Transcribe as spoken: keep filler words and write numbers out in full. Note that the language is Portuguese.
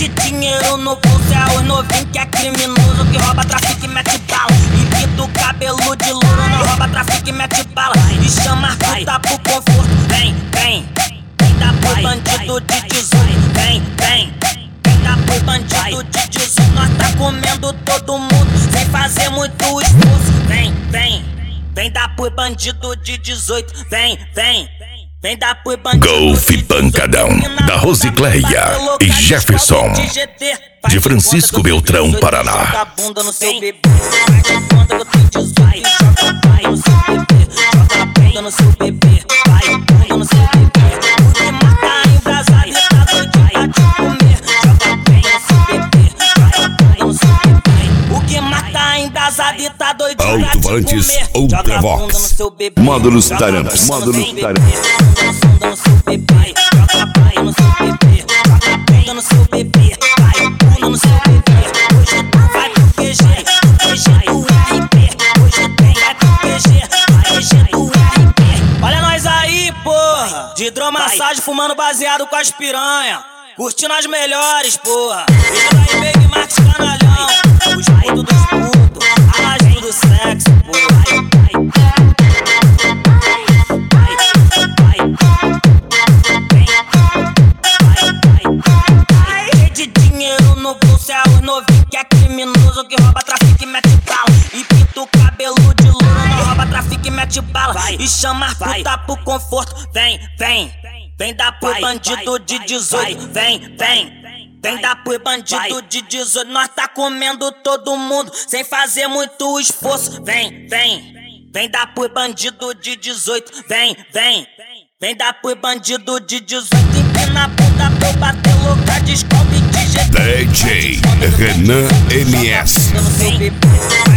de dinheiro no bolso é os novinhos que é criminoso, que rouba, trafica e mete bala. E pinta o cabelo de louro, não rouba, trafica e mete bala. E chama as puta pro conforto. Vem, vem, vem dar pro bandido de dezoito. Vem, vem, vem dar pro bandido de dezoito. Nós tá comendo todo mundo sem fazer muito esforço. Vem, vem, vem dar pro bandido de dezoito. Vem, vem, vem dar pro bandido Golf Pancadão, da Rosicléia e Jefferson, de Francisco Beltrão, Paraná. Joga a bunda no seu bebê, faz de conta que eu tenho dezoito. Joga pai no seu bebê, joga a bunda no seu bebê, vai bunda no seu bebê. O que mata embrasado e tá doidinho pra te comer. Joga bem no seu bebê, vai bunda no seu bebê. O que mata embrasado e tá doidinho pra te comer. Alto-Vantes Ultravox, módulos Taramps, módulos Taramps. Bunda no seu bebê, joga pai no seu bebê, joga bunda no seu bebê, vai bunda no seu bebê. Hoje tu vai pro Q G, Q G do R P. Hoje tem vai pro Q G, Q G do R P. Olha nós aí, porra, de hidromassagem fumando baseado com as piranha, curtindo as melhores, porra. Isso daí, Baby Max Canalhão, os putos dos putos, a do sexo, porra. No bolso é os novinhos que é criminoso, que rouba, trafica e mete bala. E pinta o cabelo de louro, não rouba, trafica e mete bala. E chama as puta pro conforto. Vem, vem, vem dar pro bandido de dezoito. Vem, vem, vem dar pro bandido de dezoito. Nós tá comendo todo mundo sem fazer muito esforço. Vem, vem, vem dar pro bandido de dezoito. Vem, vem, vem dar pro bandido de dezoito. Empina a bunda pra eu bater louca, descobre de G T. D J Renan M S.